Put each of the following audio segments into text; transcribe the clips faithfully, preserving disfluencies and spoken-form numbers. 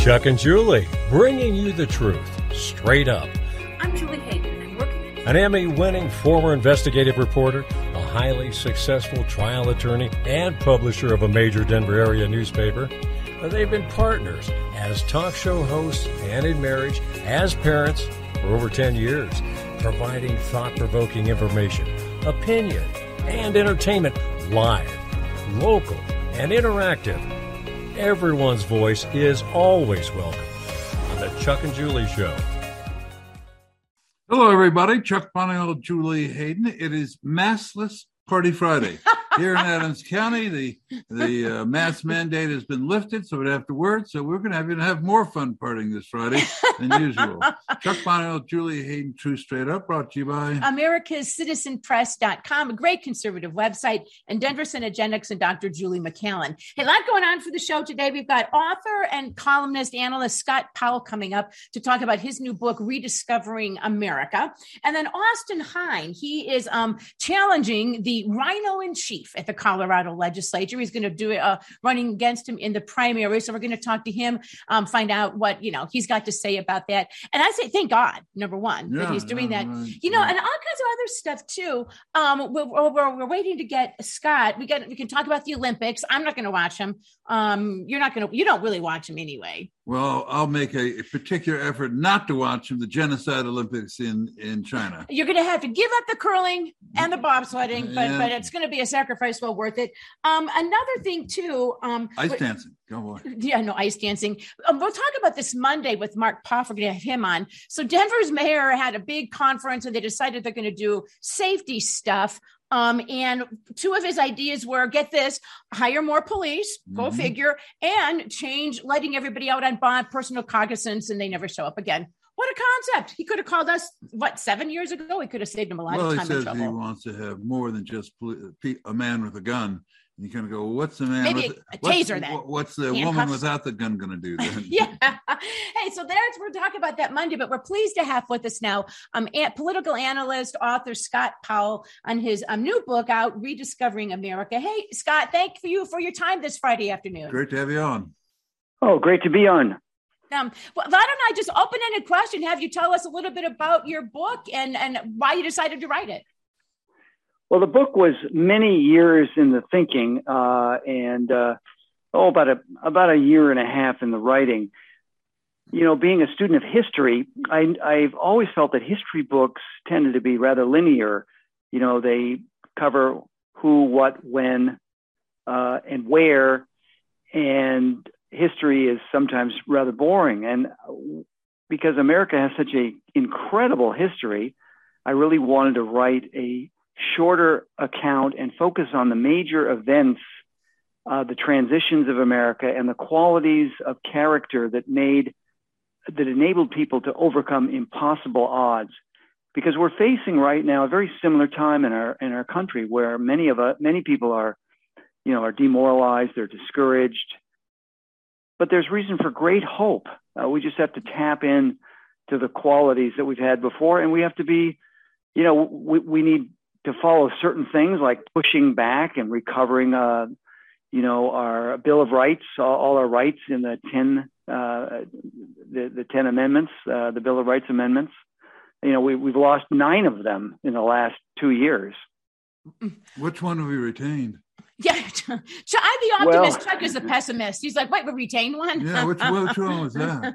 Chuck and Julie, bringing you the truth, straight up. I'm Julie Hayden. I'm working An Emmy-winning former investigative reporter, a highly successful trial attorney, and publisher of a major Denver area newspaper. They've been partners as talk show hosts and in marriage, as parents for over ten years, providing thought-provoking information, opinion, and entertainment live, local, and interactive. Everyone's voice is always welcome on the Chuck and Julie Show. Hello, everybody. Chuck Bonnell, Julie Hayden. It is Massless Party Friday. Here in Adams County, the the uh, mask mandate has been lifted, so we don't have to work. So we're going to have, gonna have more fun partying this Friday than usual. Chuck Bonnell, Julie Hayden, True Straight Up, brought to you by America's Citizen Press dot com, a great conservative website, and Denver Synagenics and Doctor Julie McCallan. Hey, a lot going on for the show today. We've got author and columnist, analyst Scott Powell coming up to talk about his new book, Rediscovering America. And then Austin Hine, he is um, challenging the Rhino-in-Chief at the Colorado legislature. He's going to do it, uh, running against him in the primary. So we're going to talk to him, um, find out what, you know, he's got to say about that. And I say, thank God, number one, yeah, that he's doing yeah, that, right, you know, yeah. and all kinds of other stuff too. Um, we're, we're, we're waiting to get Scott. We got, we can talk about the Olympics. I'm not going to watch him. Um, you're not going to, you don't really watch him anyway. Well, I'll make a, a particular effort not to watch him, the Genocide Olympics in, in China. You're going to have to give up the curling and the bobsledding, but yeah. but it's going to be a sacrifice well worth it. Um, another thing, too. Um, ice but, dancing. Go on. Yeah, no, ice dancing. Um, we'll talk about this Monday with Mark Poff. We're going to have him on. So Denver's mayor had a big conference, and they decided they're going to do safety stuff. Um, and two of his ideas were, get this, hire more police, go mm-hmm. figure, and change letting everybody out on bond, personal cognizance, and they never show up again. What a concept. He could have called us, what, seven years ago? We could have saved him a lot well, of time and trouble. Well, he says he wants to have more than just a man with a gun. And you kind of go, well, what's the man Maybe with a, a taser what's, then? What's the Handcuffs. Woman without the gun going to do then? Yeah. Hey, so there's, we're talking about that Monday, but we're pleased to have with us now um, a- political analyst, author Scott Powell on his um, new book out, Rediscovering America. Hey, Scott, thank you for your time this Friday afternoon. Great to have you on. Oh, great to be on. Um, well, why don't I just open-ended question, have you tell us a little bit about your book and, and why you decided to write it? Well, the book was many years in the thinking, uh, and uh, oh, about a about a year and a half in the writing. You know, being a student of history, I, I've always felt that history books tended to be rather linear. You know, they cover who, what, when, uh, and where, and history is sometimes rather boring. And because America has such an incredible history, I really wanted to write a shorter account and focus on the major events, uh, the transitions of America, and the qualities of character that made that enabled people to overcome impossible odds. Because we're facing right now a very similar time in our in our country where many of us, many people are, you know, are demoralized, they're discouraged, but there's reason for great hope. Uh, we just have to tap in to the qualities that we've had before, and we have to be, you know, we, we need to follow certain things like pushing back and recovering, uh, you know, our Bill of Rights, all, all our rights in the ten, uh, the, the ten amendments, uh, the Bill of Rights amendments. You know, we, we've lost nine of them in the last two years. Which one have we retained? Yeah, I'm the optimist. Well, Chuck is the pessimist. He's like, wait, we retained one? Yeah, which, which one was that?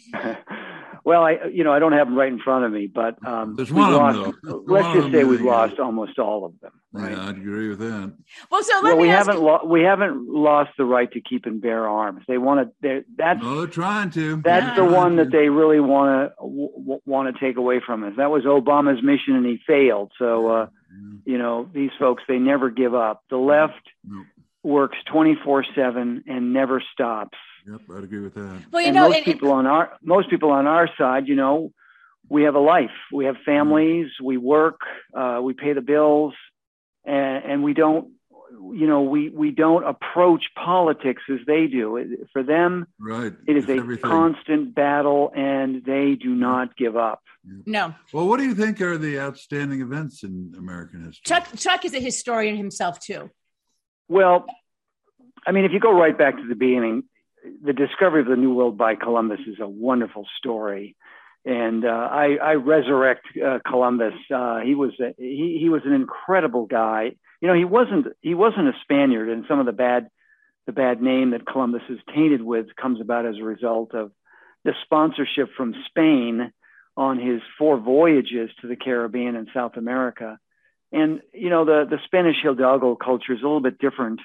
Well, I, you know, I don't have them right in front of me, but um, there's one lost, of them. Let's one just say we've them. lost almost all of them. Right? Yeah, I'd agree with that. Well, so let well, me we ask haven't you- lo- we haven't lost the right to keep and bear arms. They want to. That's no, they're trying to. That's yeah. the one that they really want to w- want to take away from us. That was Obama's mission, and he failed. So, uh, yeah. you know, these folks, they never give up. The left nope. works twenty-four seven and never stops. Yep, I'd agree with that. Well, you and know, most and, people on our most people on our side, you know, we have a life, we have families, we work, uh, we pay the bills, and, and we don't, you know, we we don't approach politics as they do. It, for them, right, it is it's a everything. constant battle, and they do not give up. No. Well, what do you think are the outstanding events in American history? Chuck Chuck is a historian himself too. Well, I mean, if you go right back to the beginning, the discovery of the New World by Columbus is a wonderful story. And uh, I, I resurrect uh, Columbus. Uh, he was a, he he was an incredible guy. You know, he wasn't he wasn't a Spaniard, and some of the bad the bad name that Columbus is tainted with comes about as a result of the sponsorship from Spain on his four voyages to the Caribbean and South America. And you know, the the Spanish Hidalgo culture is a little bit different,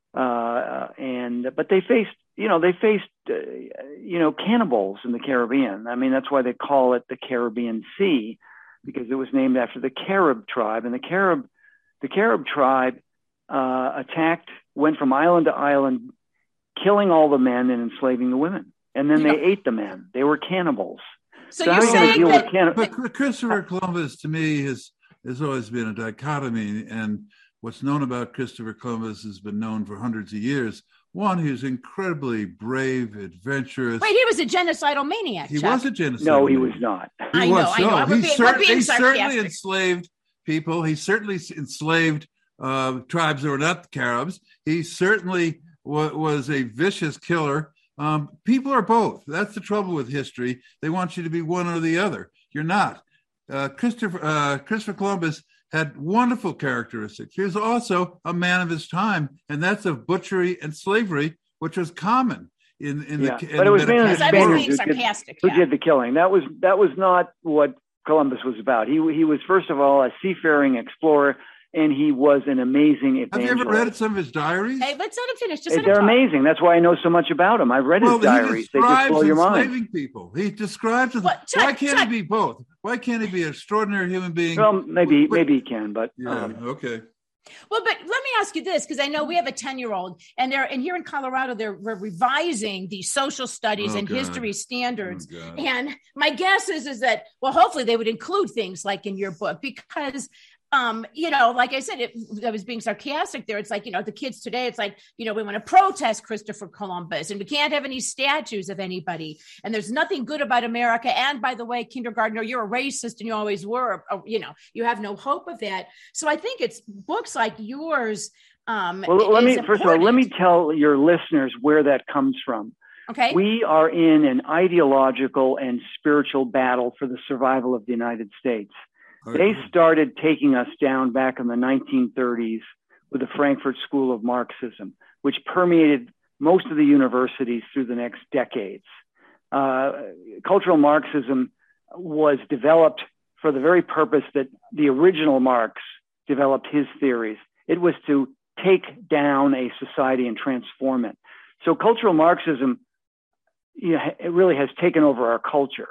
uh, and but they faced you know they faced uh, you know cannibals in the Caribbean. I mean, that's why they call it the Caribbean Sea, because it was named after the Carib tribe, and the Carib the Carib tribe uh, attacked, went from island to island, killing all the men and enslaving the women, and then yeah. they ate the men. They were cannibals. So, so you're saying that, cannib- but Christopher Columbus, to me, has has always been a dichotomy, and what's known about Christopher Columbus has been known for hundreds of years. One, he was incredibly brave, adventurous. Wait, he was a genocidal maniac. He Chuck. was a genocidal. No, he maniac. was not. He I was, know. I no. know. We're He, being, cer- we're being he certainly sarcastic. enslaved people. He certainly enslaved uh, tribes that were not the Caribs. He certainly w- was a vicious killer. Um, people are both. That's the trouble with history. They want you to be one or the other. You're not. Uh, Christopher uh, Christopher Columbus had wonderful characteristics. He was also a man of his time, and that's of butchery and slavery, which was common in in yeah, the. In but it was the mainly the Spaniards who, sarcastic, did, yeah. who did the killing. That was that was not what Columbus was about. He he was first of all a seafaring explorer, and he was an amazing evangelist. Have you ever read some of his diaries? Hey, let's let him finish. Just let They're him talk. amazing. That's why I know so much about him. I've read well, his diaries. They just blow your mind. enslaving people. He describes them. What? Chuck, Why can't Chuck. he be both? Why can't he be an extraordinary human being? Well, maybe But- maybe he can, but Yeah. um, Okay. Well, but let me ask you this, because I know we have a ten-year-old, and they're and here in Colorado, they're we're revising the social studies Oh, and God. history standards. Oh, God. And my guess is is that, well, hopefully they would include things like in your book, because um, you know, like I said, it, I was being sarcastic there. It's like, you know, the kids today, it's like, you know, we want to protest Christopher Columbus and we can't have any statues of anybody. And there's nothing good about America. And by the way, kindergartner, you're a racist and you always were, or, you know, you have no hope of that. So I think it's books like yours. Um, well, let me, important. first of all, let me tell your listeners where that comes from. Okay. We are in an ideological and spiritual battle for the survival of the United States. They started taking us down back in the nineteen thirties with the Frankfurt School of Marxism, which permeated most of the universities through the next decades. Uh, cultural Marxism was developed for the very purpose that the original Marx developed his theories. It was to take down a society and transform it. So cultural Marxism, you know, it really has taken over our culture.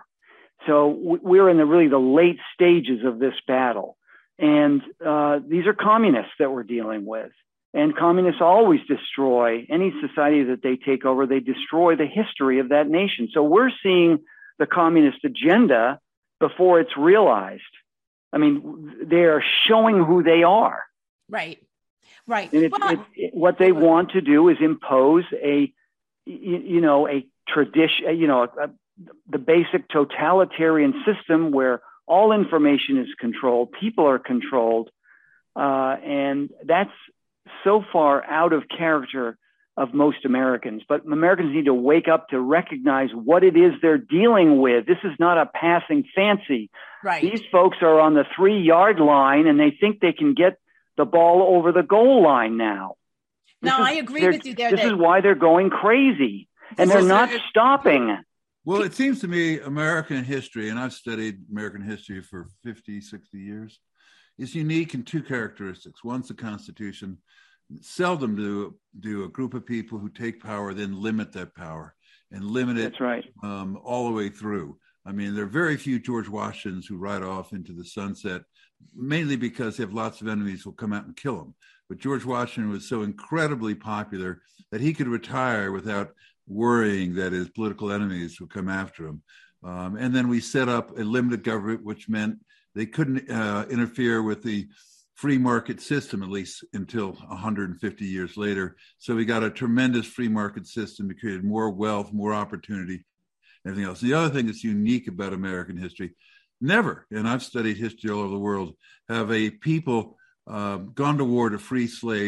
So we're in the really the late stages of this battle. And uh, these are communists that we're dealing with. And communists always destroy any society that they take over. They destroy the history of that nation. So we're seeing the communist agenda before it's realized. I mean, they are showing who they are. Right. Right. And it's, well, it's, it, what they want to do is impose a, you, you know, a tradition, you know, a, a the basic totalitarian system where all information is controlled, people are controlled, uh, and that's so far out of character of most Americans. But Americans need to wake up to recognize what it is they're dealing with. This is not a passing fancy. right. These folks are on the three-yard line, and they think they can get the ball over the goal line now. No, This I is- agree they're- with you there. This that- is why they're going crazy, and they're Well, not it- stopping. Well, it seems to me American history, and I've studied American history for fifty, sixty years, is unique in two characteristics. One's the Constitution. Seldom do, do a group of people who take power then limit that power and limit it That's right. um, all the way through. I mean, there are very few George Washingtons who ride off into the sunset, mainly because they have lots of enemies who will come out and kill them. But George Washington was so incredibly popular that he could retire without worrying that his political enemies would come after him. Um, and then we set up a limited government, which meant they couldn't uh, interfere with the free market system, at least until one hundred fifty years later. So we got a tremendous free market system that created more wealth, more opportunity, everything else. The other thing that's unique about American history, never, and I've studied history all over the world, have a people uh, gone to war to free slaves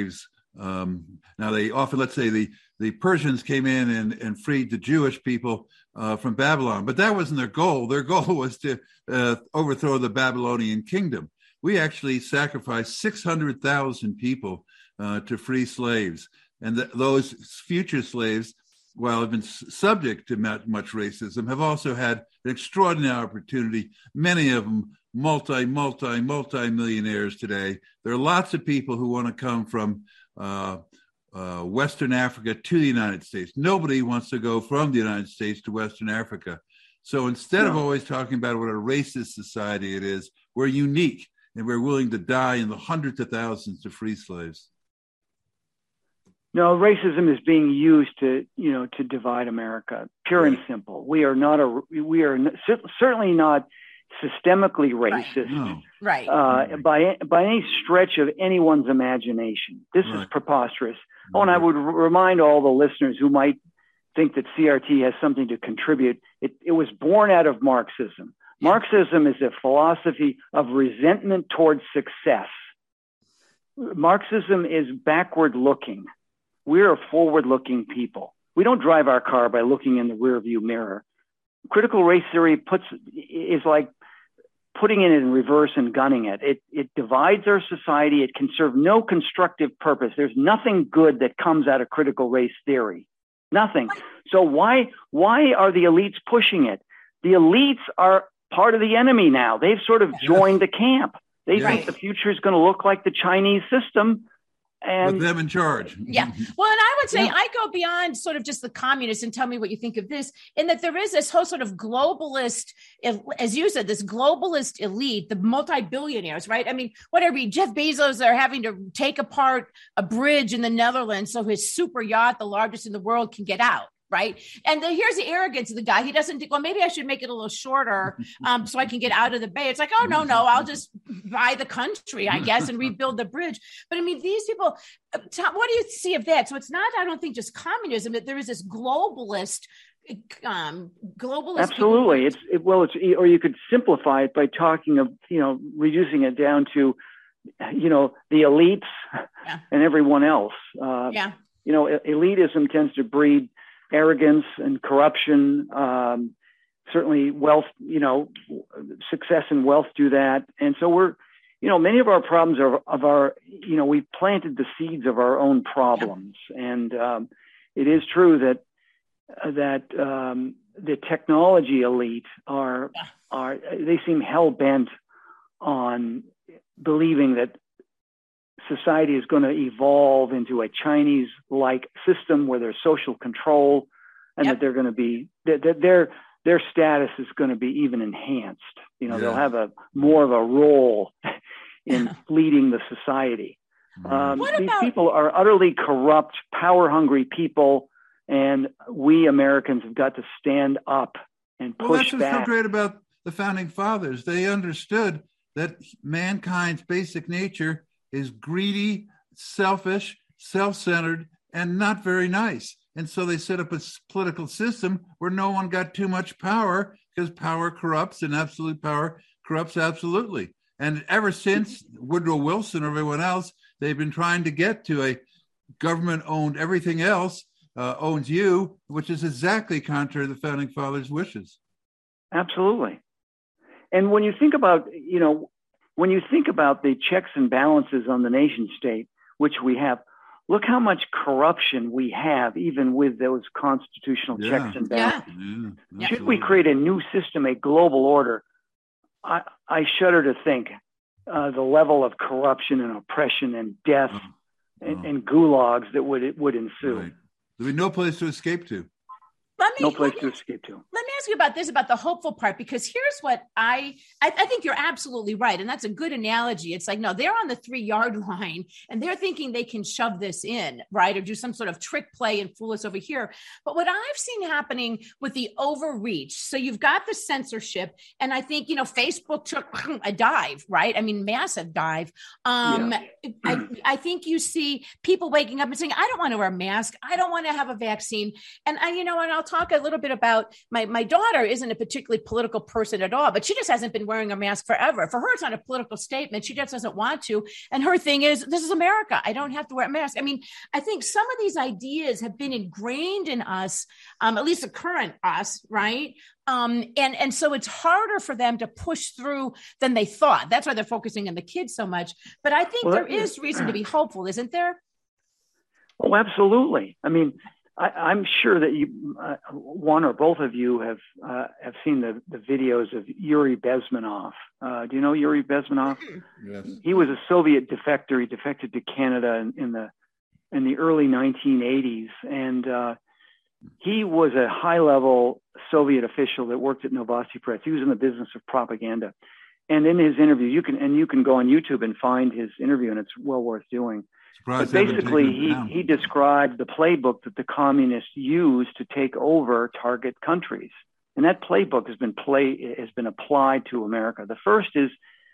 Um, now, they often, let's say, the, the Persians came in and, and freed the Jewish people uh, from Babylon, but that wasn't their goal. Their goal was to uh, overthrow the Babylonian kingdom. We actually sacrificed six hundred thousand people uh, to free slaves. And th- those future slaves, while have been s- subject to much, much racism, have also had an extraordinary opportunity. Many of them multi, multi, multi-millionaires today. There are lots of people who want to come from uh, uh, Western Africa to the United States. Nobody wants to go from the United States to Western Africa. So instead no. of always talking about what a racist society it is, we're unique, and we're willing to die in the hundreds of thousands to free slaves. No, racism is being used to, you know, to divide America, pure right. and simple. We are not a, we are n- certainly not systemically racist, right? Uh, right. By by any stretch of anyone's imagination. This right. is preposterous. Right. Oh, and I would r- remind all the listeners who might think that C R T has something to contribute. It, it was born out of Marxism. Yeah. Marxism is a philosophy of resentment towards success. Marxism is backward looking. We're a forward-looking people. We don't drive our car by looking in the rearview mirror. Critical race theory puts is like putting it in reverse and gunning it. It it divides our society. It can serve no constructive purpose. There's nothing good that comes out of critical race theory. Nothing. So why why are the elites pushing it? The elites are part of the enemy now. They've sort of joined the camp. They yes. think the future is going to look like the Chinese system. And with them in charge. Yeah. Well, and I would say yeah. I go beyond sort of just the communists, and tell me what you think of this, in that there is this whole sort of globalist, as you said, this globalist elite, the multi-billionaires, right? I mean, whatever, Jeff Bezos are having to take apart a bridge in the Netherlands so his super yacht, the largest in the world, can get out. Right. And the, here's the arrogance of the guy. He doesn't think, well, maybe I should make it a little shorter um, so I can get out of the bay. It's like, oh, no, no, I'll just buy the country, I guess, and rebuild the bridge. But I mean, these people, Tom, what do you see of that? So it's not, I don't think, just communism, that there is this globalist, um, globalist. Absolutely. It's it, well, it's, or you could simplify it by talking of, you know, reducing it down to, you know, the elites yeah. and everyone else. Uh, yeah. You know, elitism tends to breed arrogance and corruption. Um, certainly wealth, you know, success and wealth do that. And so we're, you know, many of our problems are of our, you know, we've planted the seeds of our own problems. Yeah. And um, it is true that, uh, that um, the technology elite are, yeah. are, they seem hell bent on believing that society is going to evolve into a Chinese-like system where there's social control, and yep. that they're going to be that, that their their status is going to be even enhanced. You know, yeah. they'll have a more of a role in yeah. leading the society. Um, what these about- people are utterly corrupt, power-hungry people, and we Americans have got to stand up and push well, that's back. What's so great about the founding fathers. They understood that mankind's basic nature is greedy, selfish, self-centered, and not very nice. And so they set up a political system where no one got too much power, because power corrupts and absolute power corrupts absolutely. And ever since Woodrow Wilson or everyone else, they've been trying to get to a government-owned everything else uh, owns you, which is exactly contrary to the founding fathers' wishes. Absolutely. And when you think about, you know, when you think about the checks and balances on the nation state, which we have, look how much corruption we have, even with those constitutional yeah. checks and balances. Yeah. Yeah, Should we create a new system, a global order? I, I shudder to think uh, the level of corruption and oppression and death oh. Oh. And, and gulags that would would ensue. Right. There'd be no place to escape to. Let me, no place let me, to escape to. Let me ask you about this, about the hopeful part, because here's what I, I, I think you're absolutely right. And that's a good analogy. It's like, no, they're on the three yard line and they're thinking they can shove this in, right? Or do some sort of trick play and fool us over here. But what I've seen happening with the overreach, so you've got the censorship, and I think, you know, Facebook took a dive, right? I mean, massive dive. Um, yeah. I, I think you see people waking up and saying, I don't want to wear a mask. I don't want to have a vaccine. And I, you know, and I'll talk a little bit about my, my daughter isn't a particularly political person at all, but she just hasn't been wearing a mask forever. For her, it's not a political statement. She just doesn't want to. And her thing is, this is America. I don't have to wear a mask. I mean, I think some of these ideas have been ingrained in us, um, at least the current us, right? Um, and, and so it's harder for them to push through than they thought. That's why they're focusing on the kids so much. But I think well, there is reason to be hopeful, isn't there? Oh, absolutely. I mean, I, I'm sure that you, uh, one or both of you have uh, have seen the, the videos of Yuri Bezmenov. Uh, do you know Yuri Bezmenov? Yes. He was a Soviet defector. He defected to Canada in, in the in the early nineteen eighties, and uh, he was a high-level Soviet official that worked at Novosti Press. He was in the business of propaganda. And in his interview, you can and you can go on YouTube and find his interview, and it's well worth doing. Surprised but basically, he, he described the playbook that the communists used to take over target countries. And that playbook has been play has been applied to America. The first is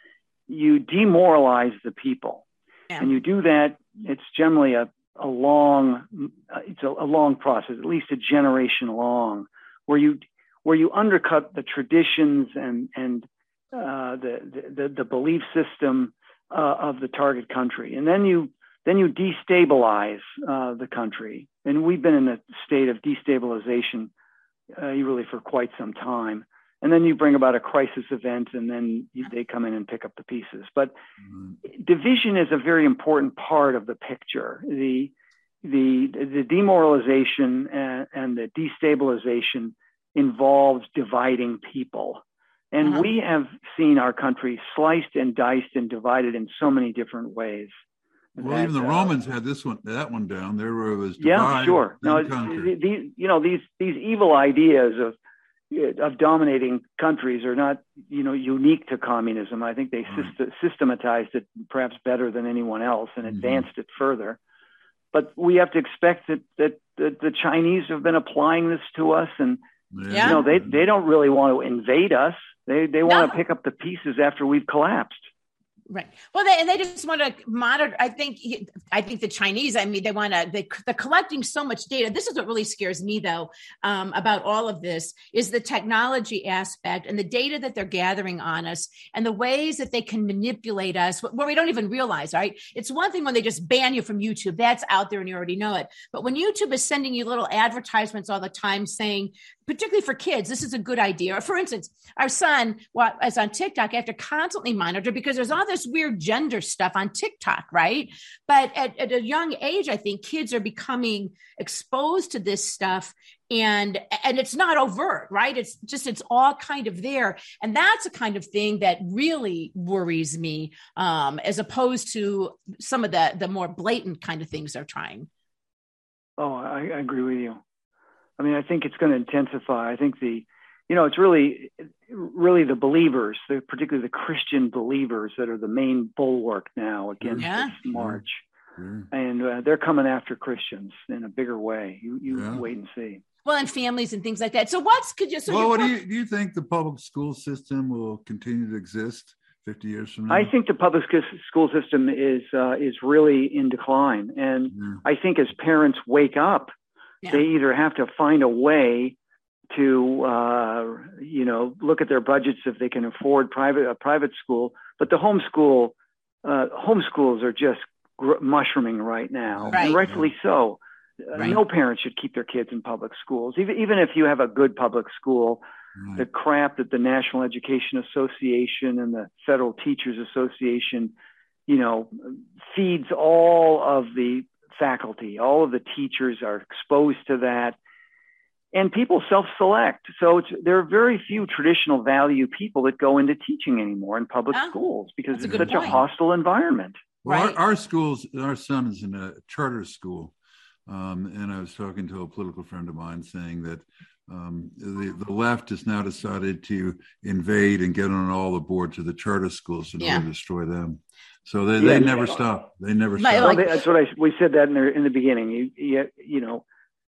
you demoralize the people. Yeah. And you do that, it's generally a a long, it's a, a long process, at least a generation long, where you where you undercut the traditions and and uh, the, the the belief system uh, of the target country, and then you then you destabilize uh, the country. And we've been in a state of destabilization uh, really for quite some time. And then you bring about a crisis event, and then you, they come in and pick up the pieces. But mm-hmm. division is a very important part of the picture. The the the demoralization and, and the destabilization involves dividing people, and mm-hmm. we have seen our country sliced and diced and divided in so many different ways. Well, that, even the uh, Romans had this one, that one down. There was yeah, sure. No, these you know these these evil ideas of. of dominating countries are not, you know, unique to communism. I think they right. syst- systematized it perhaps better than anyone else and mm-hmm. advanced it further. But we have to expect that, that that the Chinese have been applying this to us, and yeah. you know they they don't really want to invade us. They they want no. to pick up the pieces after we've collapsed. Right. Well, they, and they just want to monitor. I think, I think the Chinese, I mean, they want to, they, they're collecting so much data. This is what really scares me though, um, about all of this is the technology aspect and the data that they're gathering on us and the ways that they can manipulate us where we don't even realize, right? It's one thing when they just ban you from YouTube, that's out there and you already know it. But when YouTube is sending you little advertisements all the time saying, particularly for kids, this is a good idea. Or for instance, our son well, is on TikTok. I have to constantly monitor because there's all this weird gender stuff on TikTok, right? But at, at a young age, I think kids are becoming exposed to this stuff and, and it's not overt, right? It's just, it's all kind of there. And that's a kind of thing that really worries me um, as opposed to some of the, the more blatant kind of things they're trying. Oh, I, I agree with you. I mean, I think it's going to intensify. I think the, you know, it's really, really the believers, the, particularly the Christian believers that are the main bulwark now against yeah. this march. Yeah. And uh, they're coming after Christians in a bigger way. You, you yeah. wait and see. Well, and families and things like that. So what's, could you, so well, what do you, do you think the public school system will continue to exist fifty years from now? I think the public school system is, uh, is really in decline. And yeah. I think as parents wake up, yeah. they either have to find a way to, uh, you know, look at their budgets if they can afford private a private school. But the homeschool, uh, homeschools are just gr- mushrooming right now, right. and rightfully so. Uh, right. No parent should keep their kids in public schools, even even if you have a good public school. Right. The crap that the National Education Association and the Federal Teachers Association, you know, feeds all of the faculty. All of the teachers are exposed to that. And people self-select. So it's, there are very few traditional value people that go into teaching anymore in public oh, schools because it's such point. a hostile environment. Well, right. our, our schools, our son is in a charter school. Um, and I was talking to a political friend of mine saying that um, the, the left has now decided to invade and get on all the boards of the charter schools in yeah. order to destroy them. So they, yeah, they never yeah. stop. They never stop. Well, they, that's what I, we said that in the, in the beginning. You, you, you know,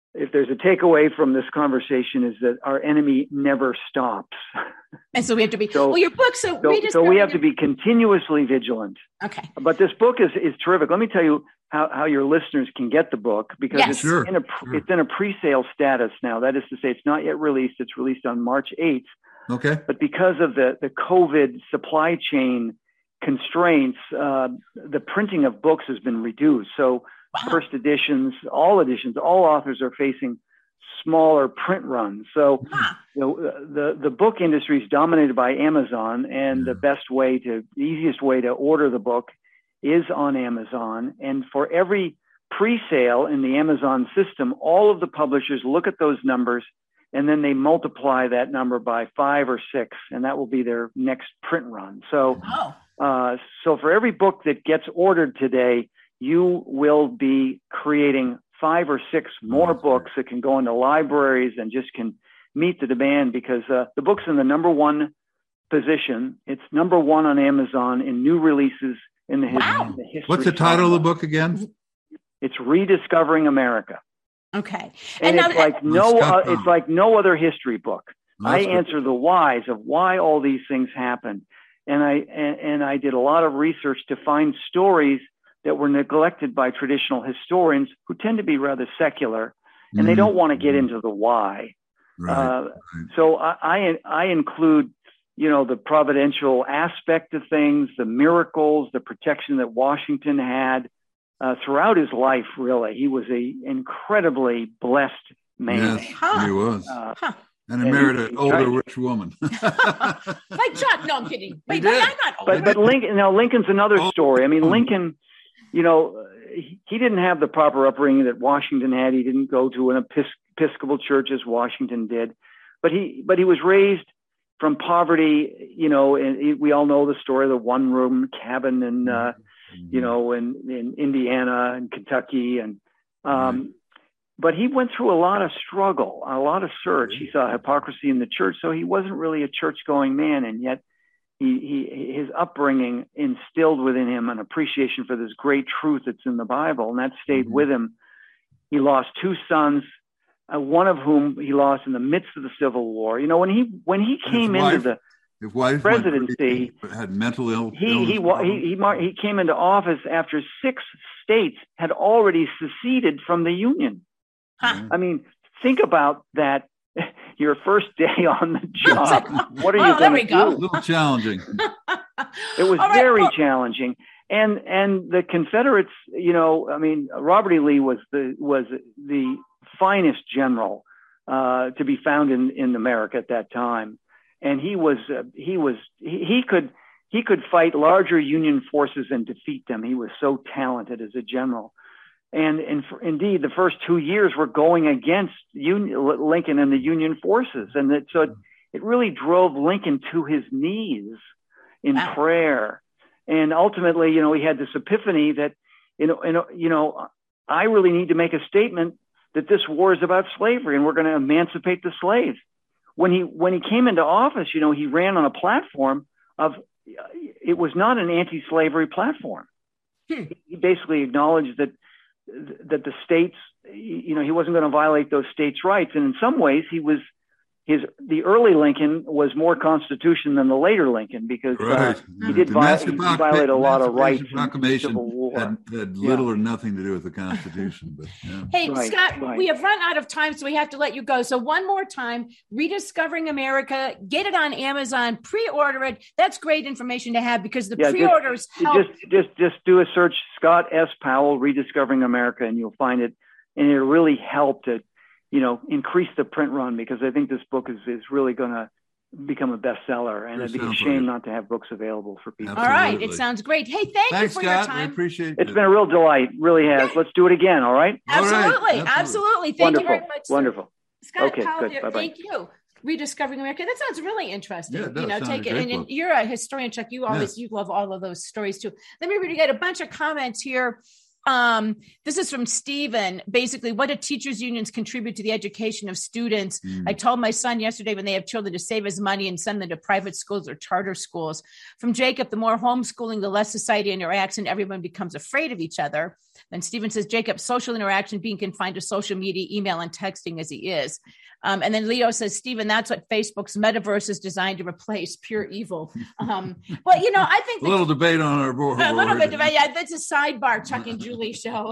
if there's a takeaway from this conversation is that our enemy never stops. And so we have to be, so, well, your book, so, so, so we have to be continuously vigilant. Okay. But this book is, is terrific. Let me tell you how, how your listeners can get the book, because yes. it's, sure, in a, sure. it's in a pre-sale status now. That is to say, it's not yet released. It's released on March eighth. Okay. But because of the, the COVID supply chain constraints, uh, the printing of books has been reduced. So wow. first editions, all editions, all authors are facing smaller print runs. So huh. you know, the, the book industry is dominated by Amazon, and yeah. the best way to, the easiest way to order the book is on Amazon. And for every pre-sale in the Amazon system, all of the publishers look at those numbers, and then they multiply that number by five or six, and that will be their next print run. So, oh. uh, so for every book that gets ordered today, you will be creating five or six more books that can go into libraries and just can meet the demand, because uh, the book's in the number one position. It's number one on Amazon in new releases in the, wow. in the history. What's the title of the book again? It's Rediscovering America. Okay. And, and it's now, like no, uh, it's like no other history book. No, I good. answer the whys of why all these things happened. And I, and, and I did a lot of research to find stories that were neglected by traditional historians, who tend to be rather secular, and mm-hmm. they don't want to get into the why. Right. Uh, right. So I, I, I include, you know, the providential aspect of things, the miracles, the protection that Washington had uh, throughout his life. Really, he was a incredibly blessed man. Yes, huh. he was. Uh, huh. And he married an older, rich woman. Like John. No, I'm kidding. Wait, did. I'm not older. But, but Lincoln, now Lincoln's another oh. story. I mean, Lincoln, you know, he, he didn't have the proper upbringing that Washington had. He didn't go to an Episcopal church as Washington did, but he, but he was raised from poverty, you know, and he, we all know the story of the one room cabin in, uh, mm-hmm. you know, in, in Indiana and Kentucky. And, um, right. but he went through a lot of struggle, a lot of search. He saw hypocrisy in the church. So he wasn't really a church going man. And yet he, he, his upbringing instilled within him an appreciation for this great truth that's in the Bible. And that stayed mm-hmm. with him. He lost two sons, uh, one of whom he lost in the midst of the Civil War. You know, when he, when he came wife, into the his wife presidency, had mental ill, he, he, he, he, he came into office after six states had already seceded from the Union. Huh. I mean, think about that. Your first day on the job. Like, what are oh, you going to do? A little challenging. It was right, very well, challenging. And and the Confederates, you know, I mean, Robert E. Lee was the was the finest general uh, to be found in, in America at that time, and he was uh, he was he, he could he could fight larger Union forces and defeat them. He was so talented as a general. And, and for, indeed, the first two years were going against Union, Lincoln and the Union forces. And that, so it, it really drove Lincoln to his knees in wow. prayer. And ultimately, you know, he had this epiphany that, you know, you know, you know, I really need to make a statement that this war is about slavery and we're going to emancipate the slaves. When he, when he came into office, you know, he ran on a platform of, it was not an anti-slavery platform. Hmm. He basically acknowledged that that the states, you know, he wasn't going to violate those states' rights. And in some ways he was, his, the early Lincoln was more Constitution than the later Lincoln, because right. uh, he did vi- he violate a lot of rights. Proclamation Civil War. had, had little yeah. or nothing to do with the Constitution. But yeah. Hey, right, Scott, right. we have run out of time, so we have to let you go. So one more time, Rediscovering America, get it on Amazon, pre-order it. That's great information to have, because the yeah, pre-orders just, help. Just, just, just do a search, Scott S. Powell, Rediscovering America, and you'll find it. And it'll really help to, you know, increase the print run, because I think this book is, is really going to become a bestseller, and it'd be a shame not to have books available for people. All right. It sounds great. Hey, thank Thanks, you for Scott. your time. We appreciate it. It's been a real delight. Really has. Let's do it again. All right. Absolutely. All right. Absolutely. Absolutely. Thank Wonderful. you very much. Wonderful. Scott okay, Powell, good. dear, Bye-bye. thank you. Rediscovering America. That sounds really interesting. Yeah, it does you know, sound take a it. great And, and book. you're a historian, Chuck. You always, yeah. you love all of those stories too. Let me read. We got a bunch of comments here. Um, this is from Stephen. Basically, what do teachers' unions contribute to the education of students? Mm. I told my son yesterday when they have children to save his money and send them to private schools or charter schools. From Jacob, the more homeschooling, the less society interacts and everyone becomes afraid of each other. Then Stephen says, Jacob, social interaction being confined to social media, email, and texting as he is. Um, and then Leo says, Stephen, that's what Facebook's metaverse is designed to replace, pure evil. Um, well, you know, I think a little debate on our board. A little bit debate. Yeah, that's a sidebar, Chuck and Julie show,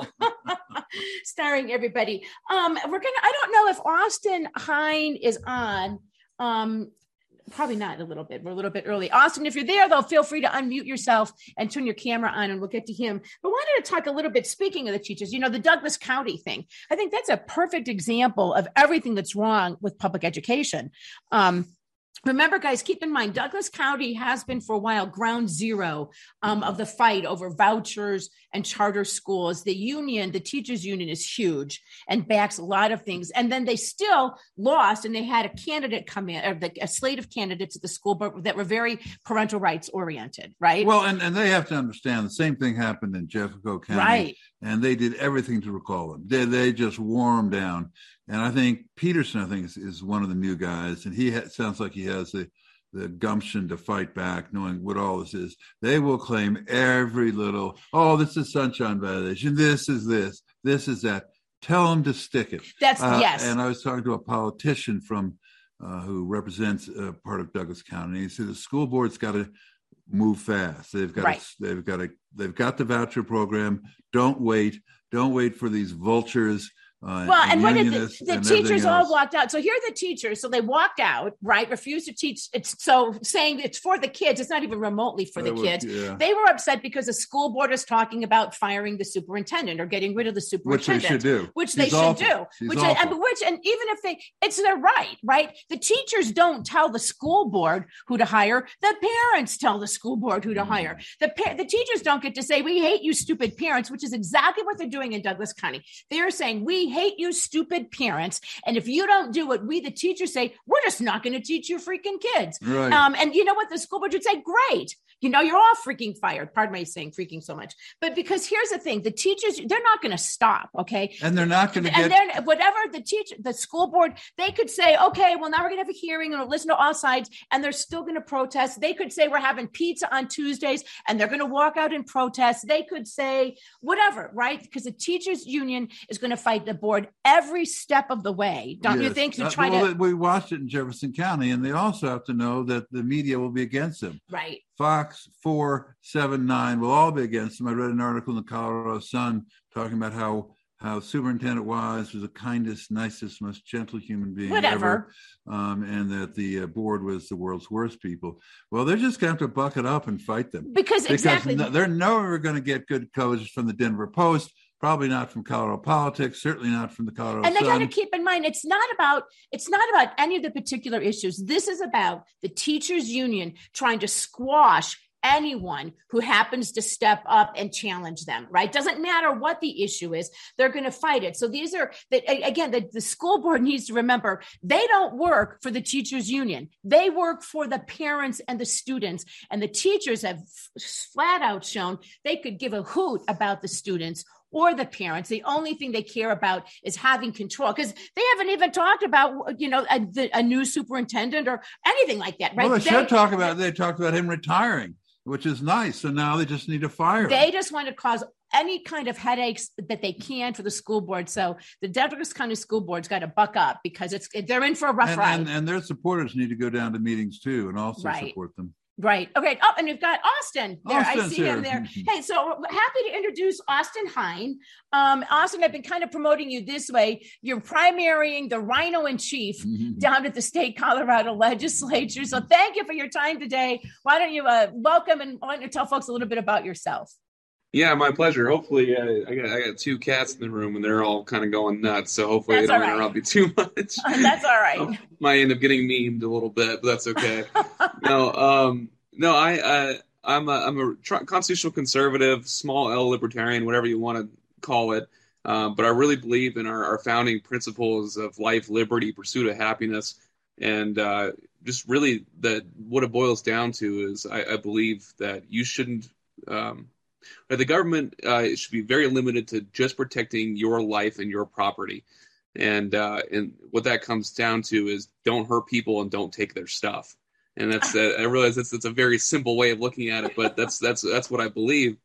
starring everybody. Um, we're gonna. I don't know if Austin Hine is on. Um, Probably not a little bit. We're a little bit early. Austin, if you're there, though, feel free to unmute yourself and turn your camera on and we'll get to him. But I wanted to talk a little bit, speaking of the teachers, you know, the Douglas County thing. I think that's a perfect example of everything that's wrong with public education. Um, Remember, guys, keep in mind, Douglas County has been for a while ground zero um, of the fight over vouchers and charter schools. The union, the teachers union is huge and backs a lot of things. And then they still lost and they had a candidate come in, or the, a slate of candidates at the school board that were very parental rights oriented, right? Well, and, and they have to understand the same thing happened in Jeffco County. Right. And they did everything to recall them. They, they just wore them down. And I think Peterson, I think, is, is one of the new guys. And he ha- sounds like he has the, the gumption to fight back, knowing what all this is. They will claim every little, oh, this is sunshine violation. This is this. This is that. Tell them to stick it. That's, uh, yes. And I was talking to a politician from uh, who represents uh, part of Douglas County. He said the school board's got to move fast. They've got right. to, they've got to, they've got the voucher program. Don't wait. Don't wait for these vultures. Uh, well, and, and what did the, the teachers all else. walked out? So here are the teachers. So they walked out, right? Refused to teach. It's so saying it's for the kids. It's not even remotely for the was, kids. Yeah. They were upset because the school board is talking about firing the superintendent or getting rid of the superintendent, which they should do. Which She's they should awful. do. She's which, awful. and, which, and even if they, it's their right, right? The teachers don't tell the school board who to hire. The parents tell the school board who to mm. hire. The pa- the teachers don't get to say, we hate you, stupid parents, which is exactly what they're doing in Douglas County. They're saying, we hate you, stupid parents, and if you don't do what we the teachers say, we're just not going to teach your freaking kids. Right. Um, and you know what? The school board would say, great, you know, you're all freaking fired. Pardon my saying freaking so much, but because here's the thing, the teachers, they're not going to stop. Okay. And they're not going to and get then whatever the teacher, the school board, they could say, okay, well, now we're going to have a hearing and we'll listen to all sides, and they're still going to protest. They could say we're having pizza on Tuesdays and they're going to walk out and protest. They could say whatever, right? Because the teachers union is going to fight the board every step of the way. Don't yes. you think? To uh, try well, to we watched it in Jefferson County, and they also have to know that the media will be against them. right. Fox, four, seven, nine will all be against them. I read an article in the Colorado Sun talking about how how Superintendent Wise was the kindest, nicest, most gentle human being Whatever. ever, um, and that the uh, board was the world's worst people. Well, they're just going to have to buck it up and fight them. Because, because exactly. no, they're never going to get good coverage from the Denver Post. Probably not from Colorado Politics, certainly not from the Colorado And they got Sun. to keep in mind, it's not about it's not about any of the particular issues. This is about the teachers union trying to squash anyone who happens to step up and challenge them, right? Doesn't matter what the issue is, they're going to fight it. So these are, the, again, the, the school board needs to remember, they don't work for the teachers union. They work for the parents and the students. And the teachers have flat out shown they could give a hoot about the students or the parents. The only thing they care about is having control, because they haven't even talked about, you know, a, a new superintendent or anything like that, right? Well, they, they should talk about, they talked about him retiring, which is nice. So now they just need to fire him. They just want to cause any kind of headaches that they can for the school board. So the Douglas County School Board's got to buck up, because it's they're in for a rough and, ride. And, and their supporters need to go down to meetings too and also Right. support them. Right. Okay. Oh, and we've got Austin there. Austin's I see here. him there. Hey, so happy to introduce Austin Hine. Um, Austin, I've been kind of promoting you this way. You're primarying the rhino in chief Mm-hmm. down at the state Colorado legislature. So thank you for your time today. Why don't you uh, welcome and why don't you tell folks a little bit about yourself? Yeah, my pleasure. Hopefully, uh, I got I got two cats in the room and they're all kind of going nuts. So hopefully, That's they don't all right. interrupt me too much. That's all right. I might end up getting memed a little bit, but that's okay. no, um, no, I uh, I'm a I'm a tr- constitutional conservative, small L libertarian, whatever you want to call it. Um, but I really believe in our, our founding principles of life, liberty, pursuit of happiness, and uh, just really that what it boils down to is I, I believe that you shouldn't. Um, But the government uh, should be very limited to just protecting your life and your property. And uh, and what that comes down to is don't hurt people and don't take their stuff. And that's uh, I realize that's that's a very simple way of looking at it, but that's that's that's what I believe.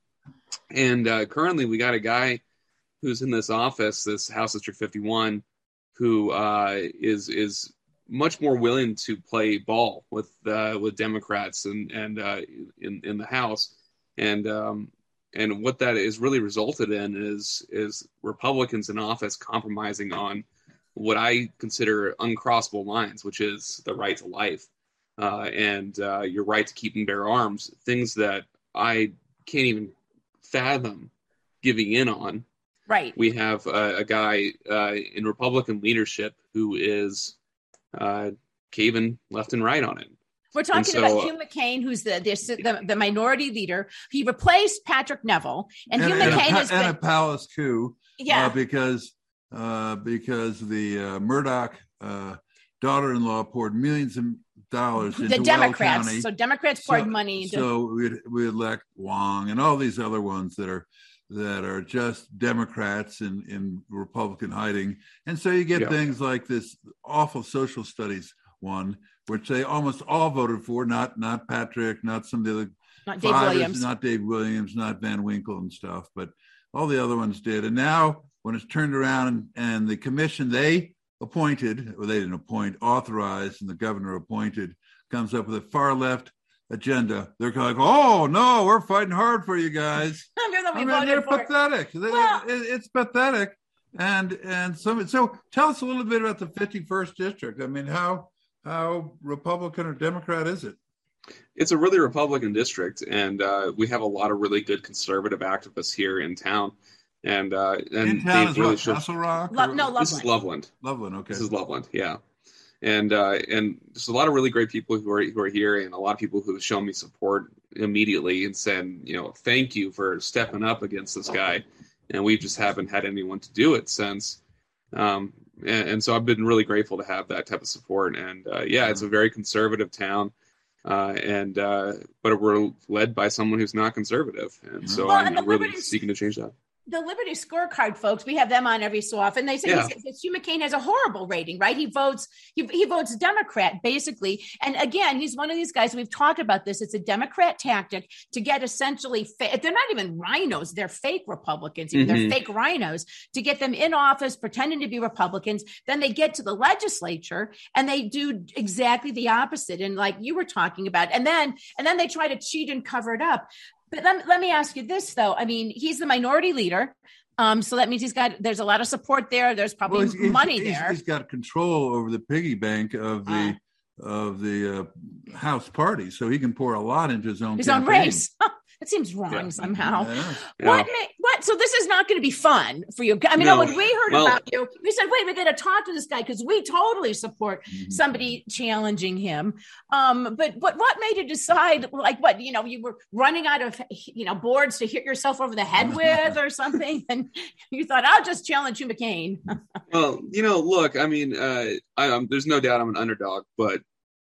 And uh, currently, we got a guy who's in this office, this House District fifty-one, who uh, is is much more willing to play ball with uh, with Democrats and and uh, in in the House, and um, and what that has really resulted in is is Republicans in office compromising on what I consider uncrossable lines, which is the right to life uh, and uh, your right to keep and bear arms, things that I can't even fathom giving in on. Right. We have uh, a guy uh, in Republican leadership who is uh, caving left and right on it. We're talking so, about Hugh McCain, who's the, the the minority leader. He replaced Patrick Neville, and, and Hugh and McCain a, has and been a palace coup. Yeah, uh, because uh, because the uh, Murdoch uh, daughter-in-law poured millions of dollars into the Democrats. Weld County. So Democrats poured so, money into. So we we elect Wong and all these other ones that are that are just Democrats in, in Republican hiding, and so you get yeah. things like this awful social studies one, which they almost all voted for, not not Patrick, not some of the other not Dave fathers, Williams, not Dave Williams, not Van Winkle and stuff, but all the other ones did. And now when it's turned around and, and the commission they appointed, or they didn't appoint, authorized, and the governor appointed, comes up with a far left agenda, they're like, oh no, we're fighting hard for you guys. I mean, they're for. pathetic. Well, it, it's pathetic. And and so so tell us a little bit about the fifty-first district. I mean, how how Republican or Democrat is it? It's a really Republican district, and uh, we have a lot of really good conservative activists here in town. And uh, and in town is really what, shown... Castle Rock? Lo- no, Loveland. This is Loveland. Loveland, okay. This is Loveland, yeah. And uh, and there's a lot of really great people who are who are here, and a lot of people who have shown me support immediately and said, you know, thank you for stepping up against this guy. And we just haven't had anyone to do it since. Um, and, and so I've been really grateful to have that type of support. And uh, yeah, it's a very conservative town, uh, and uh, but we're led by someone who's not conservative, and so well, I'm and really Liberties- seeking to change that. The Liberty Scorecard folks, we have them on every so often. They say yeah. Hugh McCain has a horrible rating, right? He votes, he, he votes Democrat, basically. And again, he's one of these guys, we've talked about this. It's a Democrat tactic to get essentially, fa- they're not even rhinos, they're fake Republicans, mm-hmm. they're fake rhinos, to get them in office, pretending to be Republicans. Then they get to the legislature and they do exactly the opposite. And like you were talking about, and then, and then they try to cheat and cover it up. But let, let me ask you this, though. I mean, he's the minority leader. Um, so that means he's got, there's a lot of support there. There's probably well, he's, money he's, there. He's got control over the piggy bank of the uh, of the uh, House party. So he can pour a lot into his own His campaign. own race. That seems wrong yeah. somehow. Yeah. What? Yeah. May, what? So this is not going to be fun for you. I mean, no. when we heard well, about you, we said, wait, we got to talk to this guy because we totally support mm-hmm. somebody challenging him. Um, but but what made you decide, like, what, you know, you were running out of, you know, boards to hit yourself over the head with or something, and you thought, I'll just challenge Hugh McCain. Well, you know, look, I mean, uh, I, um, there's no doubt I'm an underdog, but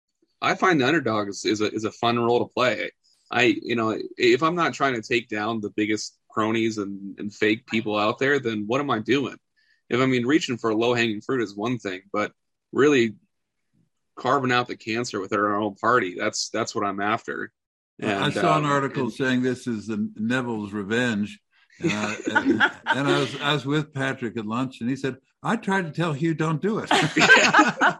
I find the underdog is, is a is a fun role to play. I, you know, if I'm not trying to take down the biggest cronies and, and fake people out there, then what am I doing? If I mean, reaching for low hanging fruit is one thing, but really carving out the cancer with our own party, that's, that's what I'm after. And, I saw um, an article and, saying this is the Neville's revenge. Uh, and, and I was, I was with Patrick at lunch and he said, I tried to tell Hugh, don't do it. yeah.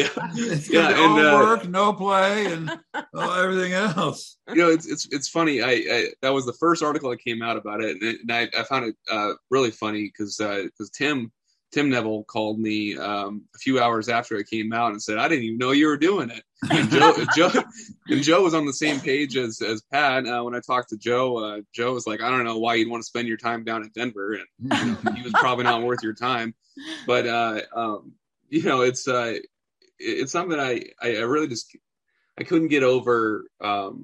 It's yeah, all and, uh, work, no play, and oh, everything else. You know, it's it's it's funny. I, I that was the first article that came out about it, and, it, and I, I found it uh, really funny because because uh, Tim Tim Neville called me um, a few hours after it came out and said, I didn't even know you were doing it. And Joe, Joe, and Joe was on the same page as as Pat. Uh, when I talked to Joe, uh, Joe was like, I don't know why you'd want to spend your time down at Denver, and you know, he was probably not worth your time. But uh, um, you know, it's uh, it's something I, I I really just I couldn't get over um,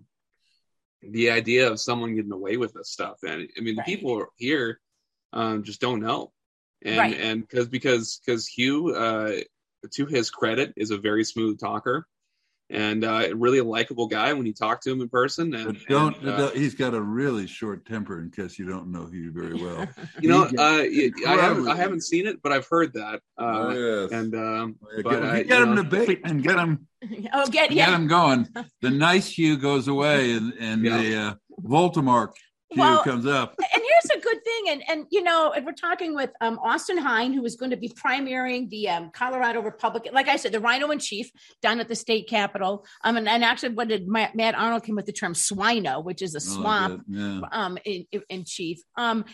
the idea of someone getting away with this stuff. And I mean, the right. people here um, just don't know. And right. and because because because Hugh, uh, to his credit, is a very smooth talker, and uh, really a likable guy when you talk to him in person. And But don't, and, uh, don't- he's got a really short temper, in case you don't know you very well. you know, He uh, gets I haven't I incredibly- haven't seen it, but I've heard that. Uh, Oh, yes. And um, Yeah, but get, I, get you him know, to bait and get him Oh, get get yeah. him going. The nice hue goes away, and and Yeah. the uh, Voldemort hue Well, comes up. And here's a good thing, and and you know, and we're talking with um, Austin Hine, who is going to be primarying the um, Colorado Republican, like I said, the Rhino in Chief down at the state capitol. Um, and, and actually, what did Matt, Matt Arnold came with the term swino, which is a swamp Oh, yeah. um, in, in chief. Um,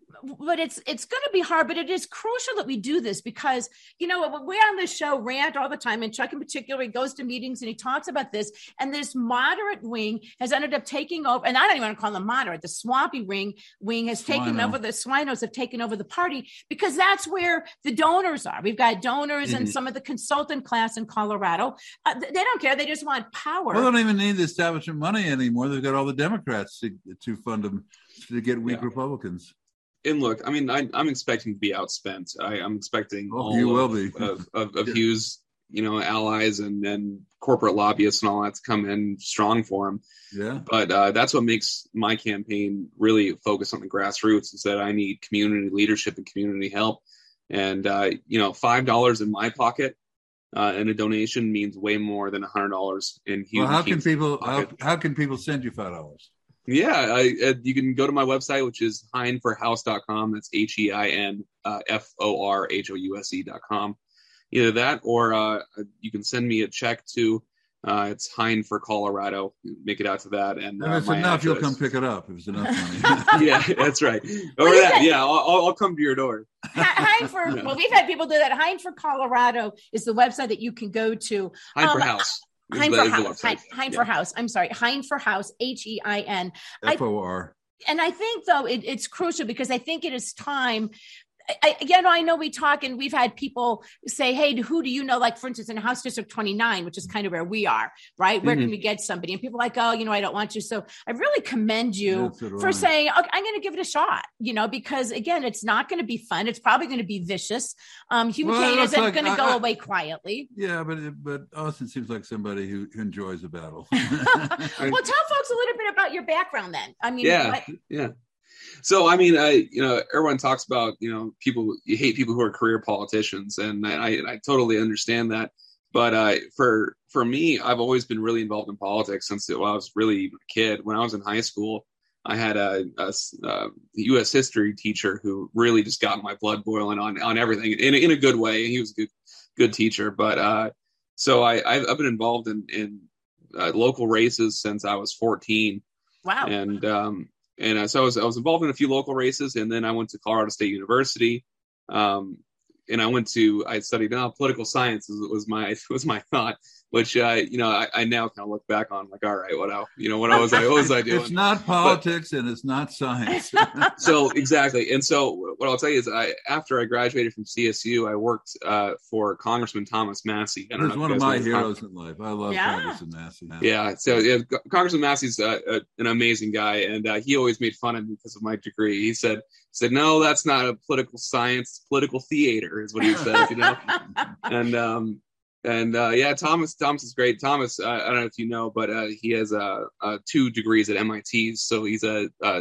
but it's it's going to be hard, but it is crucial that we do this because, you know, we're on this show rant all the time, and Chuck in particular, he goes to meetings and he talks about this, and this moderate wing has ended up taking over, and I don't even want to call them moderate, the swampy wing wing has taken Swino. over, the swinos have taken over the party because that's where the donors are. We've got donors and Mhm. some of the consultant class in Colorado. Uh, they don't care. They just want power. Well, they don't even need the establishment money anymore. They've got all the Democrats to, to fund them to get weak Yeah. Republicans. and look, I mean, I, I'm expecting to be outspent. I, I'm expecting Oh, all you of, will be. of, of, of Yeah. Hughes, you know, allies and and corporate lobbyists and all that to come in strong for him. Yeah. But uh, that's what makes my campaign really focus on the grassroots, is that I need community leadership and community help. And, uh, you know, five dollars in my pocket uh, and a donation means way more than one hundred dollars in Hughes. Well, how and can Keith's people how, pocket. how can people send you five dollars? Yeah, I, uh, you can go to my website, which is hein for house dot com. That's H E I N uh, F O R H O U S E dot com. Either that, or uh, you can send me a check to, uh, it's Hein for Colorado. Make it out to that. And If uh, it's my enough, you'll address- come pick it up. If it's enough money. Yeah, that's right. Or What is that, that? yeah, I'll, I'll I'll come to your door. Hein for, Yeah. well, we've had people do that. Hein for Colorado is the website that you can go to. Hein for Um, house. is Hein the- for is the House. website. Hein, Hein Yeah. for House. I'm sorry. Hein for House, H E I N. F O R. And I think, though, it, it's crucial because I think it is time. I, you know, I know we talk and we've had people say, hey, who do you know? Like, for instance, in House District twenty-nine, which is kind of where we are, right? Where Mhm. can we get somebody? And people are like, oh, you know, I don't want you. So I really commend you That's it, for right. saying, okay, I'm going to give it a shot, you know, because again, it's not going to be fun. It's probably going to be vicious. Um, Hugh Well, McCain that's isn't like- going to I- go I- away quietly. Yeah, but but Austin seems like somebody who enjoys a battle. Well, tell folks a little bit about your background then. I mean, Yeah. what, Yeah. So, I mean, I, you know, everyone talks about, you know, people, you hate people who are career politicians, and I, I totally understand that. But uh, for for me, I've always been really involved in politics since well, I was really a kid. When I was in high school, I had a, a, a U S history teacher who really just got my blood boiling on on everything in in a good way. He was a good good teacher. But uh, so I I've, I've been involved in in uh, local races since I was fourteen, wow. and um, and uh, so I was I was involved in a few local races, and then I went to Colorado State University. Um, and I went to, I studied uh, political science was, was my, was my thought, which, uh, you know, I, I now kind of look back on like, all right, what I, you know, what I was, I, what was I doing? It's not politics and it's not science. So exactly. And so what I'll tell you is I, after I graduated from C S U, I worked uh, for Congressman Thomas Massey. I don't He's know one if of you my guys know Con- heroes in life. I love Yeah. Congressman Massey. Yeah. So yeah, Congressman Massey's uh, uh, an amazing guy. And uh, he always made fun of me because of my degree. He said, said, no, that's not a political science, political theater is what he said, you know? and, um, and, uh, yeah, Thomas, Thomas is great. Thomas, uh, I don't know if you know, but, uh, he has, uh, uh two degrees at M I T. So he's a, uh,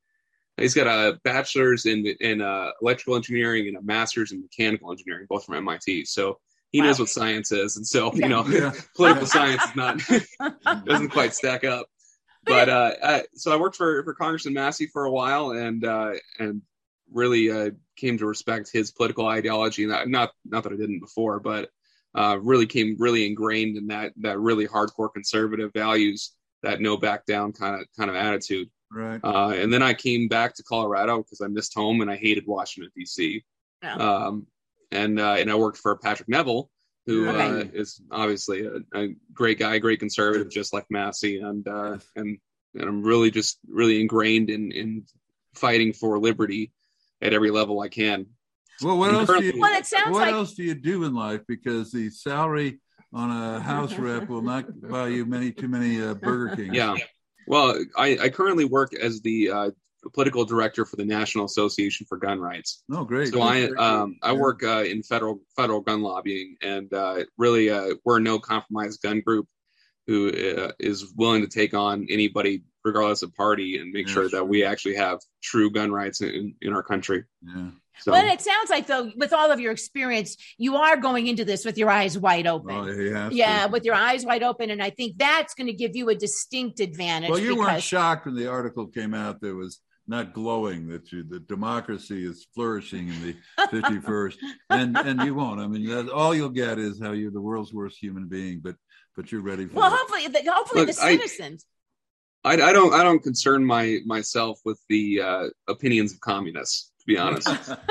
he's got a bachelor's in, in, uh, electrical engineering and a master's in mechanical engineering, both from M I T. So he Wow. knows what science is. And so, you know, Yeah. political science is not, doesn't quite stack up. But uh, I, so I worked for, for Congressman Massey for a while, and uh, and really uh, came to respect his political ideology. Not not not that I didn't before, but uh, really came really ingrained in that that really hardcore conservative values, that no back down kind of kind of attitude. Right. Uh, and then I came back to Colorado because I missed home and I hated Washington D C. Yeah. Um, and uh, and I worked for Patrick Neville, who uh, Okay. is obviously a, a great guy, great conservative, just like Massey, and uh, and and I'm really just really ingrained in in fighting for liberty at every level I can. Well, what And else do currently- you Well, it sounds what like- else do you do in life? Because the salary on a house rep will not buy you many too many uh, Burger Kings. Yeah. Well, I, I currently work as the uh, political director for the National Association for Gun Rights. No, great. So I Great. um I Yeah. work uh, in federal federal gun lobbying, and uh, really uh, we're a no compromise gun group. who uh, is willing to take on anybody regardless of party and make yeah, sure, sure that we actually have true gun rights in, in our country. Yeah. So. Well, it sounds like, though, with all of your experience, you are going into this with your eyes wide open. Oh, yeah, yeah, with your eyes wide open. And I think that's going to give you a distinct advantage. Well, you because... weren't shocked when the article came out that was not glowing, that you, the democracy is flourishing in the fifty-first. and and you won't. I mean, that, all you'll get is how you're the world's worst human being, but but you're ready for Well, it. hopefully, the, hopefully Look, the citizens. I, I, I don't I don't concern my myself with the uh, opinions of communists. To be honest,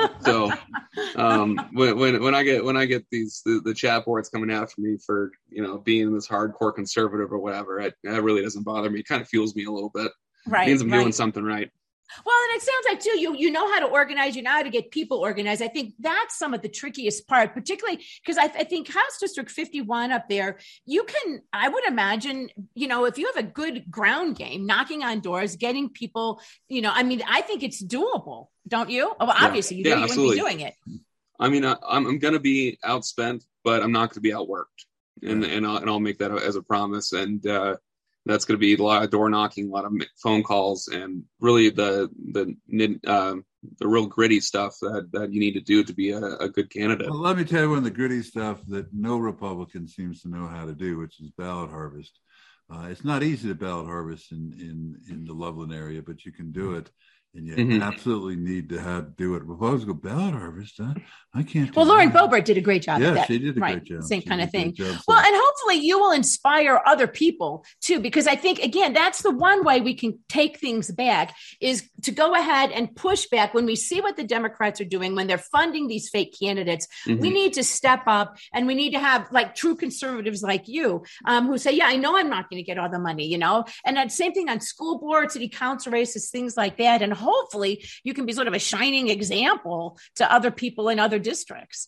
so um, when, when when I get when I get these the, the chat boards coming after me for you know being this hardcore conservative or whatever, it, that really doesn't bother me. It kind of fuels me a little bit. Right, it means I'm right. doing something right. Well, and it sounds like, too, you you know how to organize, you know how to get people organized. I think that's some of the trickiest part, particularly because I, I think House District fifty-one up there, you can, I would imagine, you know, if you have a good ground game, knocking on doors, getting people, you know, I mean, I think it's doable, don't you? Well, obviously, you, yeah, know, you absolutely. wouldn't be doing it. I mean, I, I'm, I'm going to be outspent, but I'm not going to be outworked. And, and, I'll, and I'll make that as a promise. And, uh, that's going to be a lot of door knocking, a lot of phone calls, and really the the uh, the real gritty stuff that, that you need to do to be a, a good candidate. Well, let me tell you one of the gritty stuff that no Republican seems to know how to do, which is ballot harvest. Uh, it's not easy to ballot harvest in, in, in the Loveland area, but you can do it. And you mm-hmm. absolutely need to have do it. If I was go ballot harvest, huh? I can't. Well, Lauren Boebert did a great job. Yeah, at that. she did a right. great job. Same she kind of thing. Job, so. Well, and hopefully you will inspire other people too, because I think again that's the one way we can take things back is to go ahead and push back when we see what the Democrats are doing when they're funding these fake candidates. Mm-hmm. We need to step up, and we need to have like true conservatives like you um, who say, "Yeah, I know I'm not going to get all the money," you know, and that same thing on school board, city council races, things like that, and hopefully you can be sort of a shining example to other people in other districts.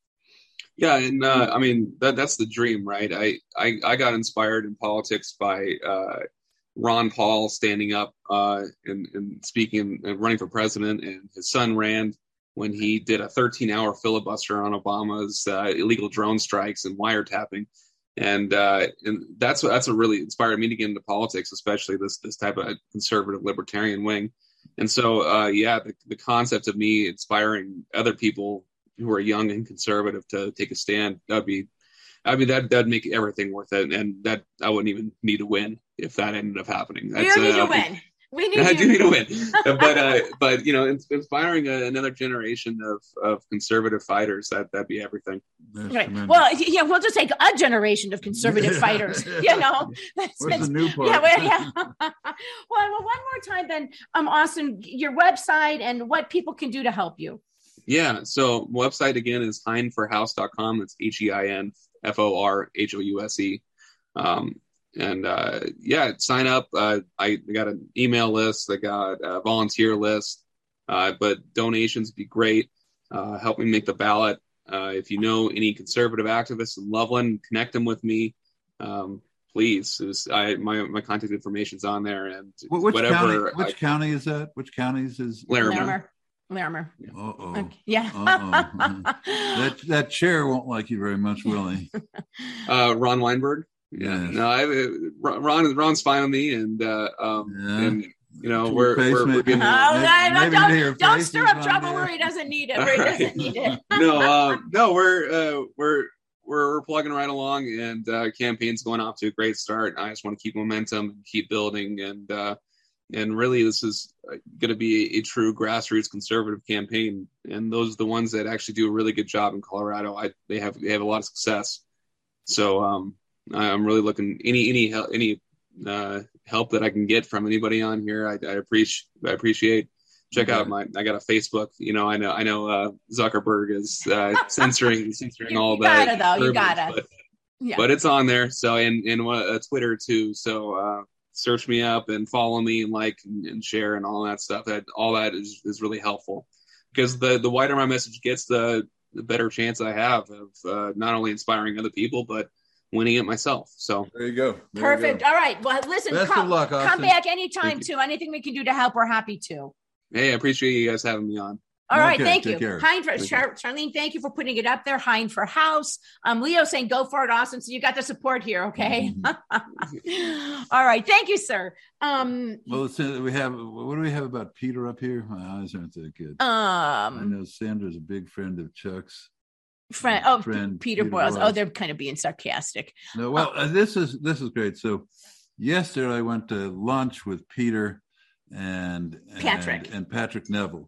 Yeah, and uh, I mean that that's the dream, right? I, I, I got inspired in politics by uh, Ron Paul standing up uh, and, and speaking and running for president, and his son ran when he did a thirteen-hour filibuster on Obama's uh, illegal drone strikes and wiretapping, and uh, and that's what that's what really inspired me to get into politics, especially this this type of conservative libertarian wing. And so, uh, yeah, the, the concept of me inspiring other people who are young and conservative to take a stand, that'd be, I mean, that, that'd make everything worth it. And that I wouldn't even need to win if that ended up happening. That's, you don't need uh, to win. We need I you. do need to win. but, uh, but, you know, inspiring a, another generation of, of conservative fighters, that, that'd be everything. That's right. Tremendous. Well, yeah, we'll just take a generation of conservative fighters, you know. That's, Where's that's, the new part? Yeah, well, yeah. well, well, one more time then, um, Austin, your website and what people can do to help you. Yeah, so website again is hein for house dot com. It's H E I N F O R H O U S E. Um, and uh, yeah, sign up. Uh, I got an email list. I got a volunteer list. Uh, but donations would be great. Uh, help me make the ballot. Uh, if you know any conservative activists in Loveland, connect them with me. Um, please. Was, I, my my contact information's on there. And which whatever. County, which I, county is that? Which counties is Larimer? Larimer. Larimer. Uh-oh. Okay. Yeah. Uh-oh. that that chair won't like you very much, will he? Uh, Ron Weinberg. Yeah. Yes. No, I, Ron Ron's fine with me, and uh, um, yeah. and you know we're we're, we're getting, oh, maybe, no, maybe don't, don't stir up trouble there. where he doesn't need it. Where he doesn't need it. no, um, no, we're uh, we're we're plugging right along, and uh, campaign's going off to a great start. I just want to keep momentum and keep building, and uh, and really this is going to be a, a true grassroots conservative campaign, and those are the ones that actually do a really good job in Colorado. I they have they have a lot of success, so um, I'm really looking any any help any uh, help that I can get from anybody on here. I, I appreciate I appreciate. Check out my. I got a Facebook. You know, I know. I know. Uh, Zuckerberg is uh, censoring, censoring all you that. Gotta though. You gotta. But, yeah. but it's on there. So and and uh, Twitter too. So uh, search me up and follow me and like and, and share and all that stuff. That all that is, is really helpful because the the wider my message gets, the the better chance I have of uh, not only inspiring other people but winning it myself. So there you go. There Perfect. You go. All right. Well, listen. Best Come, of luck, Austin. come back anytime too. Anything we can do to help, we're happy to. Hey, I appreciate you guys having me on. All right, Okay, thank take you. care. Hein for Thank Char- Charlene, thank you for putting it up there. Hein for house. Um, Leo saying go for it, Austin. So you got the support here, okay? All right, thank you, sir. Um, Well, it's, uh, we have, what do we have about Peter up here? My eyes aren't that good. I um, know Sandra's a big friend of Chuck's. friend, oh, friend, Peter, Peter Boyles. Boyles. Oh, they're kind of being sarcastic. No, well, uh, this is this is great. So yesterday I went to lunch with Peter and, and Patrick. and Patrick Neville.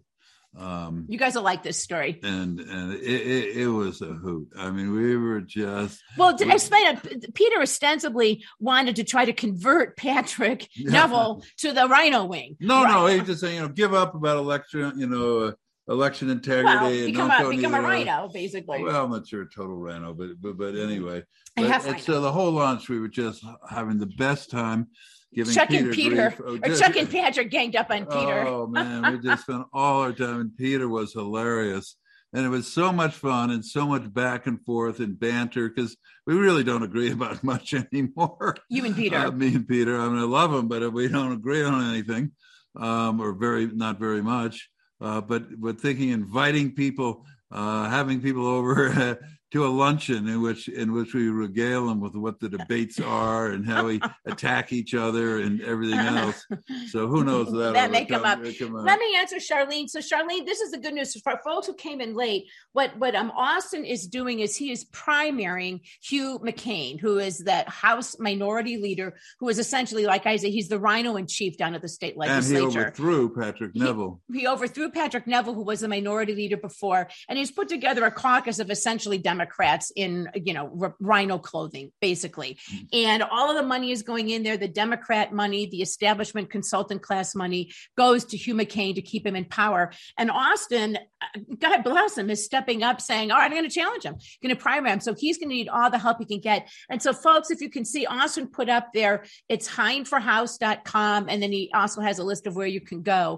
Um, You guys will like this story. and and it, it, it was a hoot. I mean, we were just Well, to we, explain it, Peter ostensibly wanted to try to convert Patrick Yeah. Neville to the Rhino wing. no, Right. no. He just saying, you know, give up about election, you know, uh, election integrity. Well, and become don't a, go become a near- rhino, basically. Well, I'm not sure a total rhino, but but but anyway. A But, half and rhino. so the whole lunch, we were just having the best time. Giving Chuck Peter and Peter, grief. Oh, or just- Chuck and Patrick ganged up on Peter. Oh man, we just spent all our time, and Peter was hilarious, and it was so much fun and so much back and forth and banter because we really don't agree about much anymore. You and Peter. Uh, me and Peter. I mean, I love him, but we don't agree on anything, um, or very not very much. Uh, but but thinking, inviting people, uh, having people over. Uh, to a luncheon in which in which we regale them with what the debates are and how we attack each other and everything else. So who knows that That may come up. come Let me answer Charlene. So Charlene, this is the good news for folks who came in late. What what um Austin is doing is he is primarying Hugh McCain, who is that House Minority Leader, who is essentially, like I say, he's the rhino in chief down at the state And he legislature. overthrew Patrick Neville. He, he overthrew Patrick Neville, who was the minority leader before, and he's put together a caucus of essentially Democrats in, you know, r- rhino clothing, basically. Mm-hmm. And all of the money is going in there. The Democrat money, the establishment consultant class money goes to Hugh McCain to keep him in power. And Austin, God bless him, is stepping up saying, all right, I'm going to challenge him, going to primary him. So he's going to need all the help he can get. And so, folks, if you can see, Austin put up there, it's hein for house dot com. And then he also has a list of where you can go.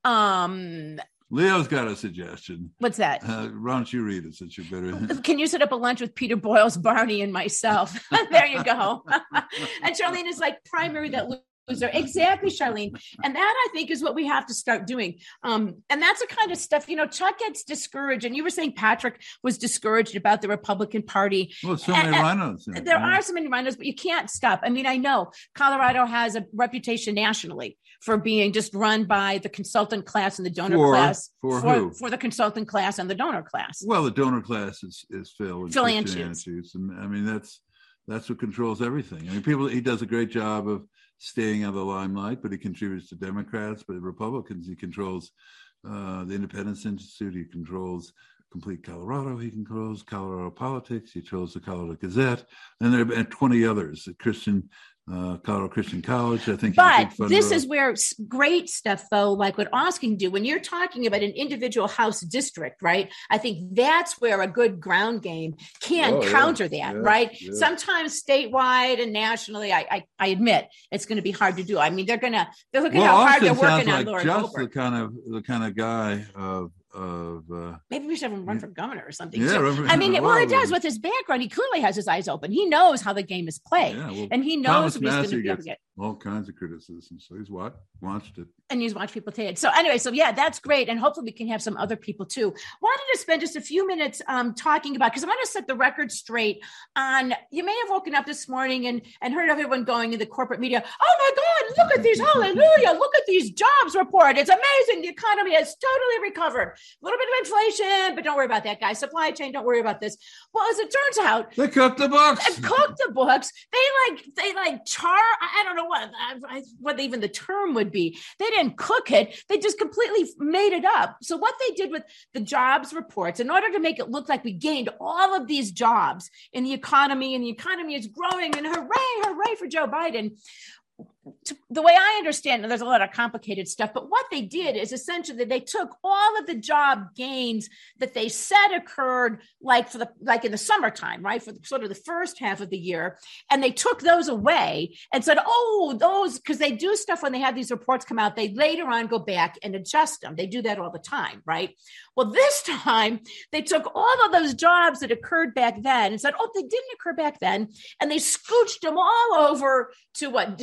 Um, Leo's got a suggestion. What's that? Uh, why don't you read it since you're better? Can you set up a lunch with Peter Boyles, Barney, and myself? There you go. And Charlene is like, primary that loser. Exactly, Charlene. And that, I think, is what we have to start doing. Um, and that's the kind of stuff, you know, Chuck gets discouraged. And you were saying Patrick was discouraged about the Republican Party. Well, so many and, rhinos. And there are so many rhinos, but you can't stop. I mean, I know Colorado has a reputation nationally for being just run by the consultant class and the donor for, class. For, for who? For the consultant class and the donor class. Well, the donor class is, is Phil and Phil Christian Anschutz. Anschutz. And I mean, that's that's what controls everything. I mean, people, he does a great job of staying out of the limelight, but he contributes to Democrats, but Republicans, he controls uh, the Independence Institute, he controls Complete Colorado, he controls Colorado Politics, he controls the Colorado Gazette, and there are twenty others, the Christian Uh, Colorado Christian College, I think. But this is where great stuff, though, like what Austin do, when you're talking about an individual house district, right? I think that's where a good ground game can oh, counter yeah, that, yeah, right? Yeah. Sometimes statewide and nationally, I, I I admit it's going to be hard to do. I mean, they're going to they're looking well, how hard Austin they're working sounds on like Lord just Goldberg. the kind of the kind of guy of of uh, Maybe we should have him run for governor or something. yeah, too. run for- I mean, well, it well, does with his background. He clearly has his eyes open. He knows how the game is played, yeah, well, and he knows Thomas what he's going to Massey be able to gets get. all kinds of criticism, so he's what watched it. And he's watched people take it. So anyway, so yeah, that's great. And hopefully we can have some other people too. Wanted to spend just a few minutes um, talking about, because I want to set the record straight on, you may have woken up this morning and, and heard everyone going in the corporate media, oh my God, look at these, hallelujah, look at these jobs report. It's amazing. The economy has totally recovered. A little bit of inflation, but don't worry about that, guys. Supply chain, don't worry about this. Well, as it turns out, They cooked the books. and cook the books. They like they like char. I don't know what I, what even the term would be. They didn't cook it. They just completely made it up. So what they did with the jobs reports, in order to make it look like we gained all of these jobs in the economy, and the economy is growing, and hooray, hooray for Joe Biden. To, the way I understand it, there's a lot of complicated stuff, but what they did is essentially they took all of the job gains that they said occurred like for the like in the summertime, right, for the, sort of the first half of the year, and they took those away and said, oh, those, because they do stuff when they have these reports come out, they later on go back and adjust them. They do that all the time, right? Well, this time they took all of those jobs that occurred back then and said, oh, they didn't occur back then, and they scooched them all over to what, December and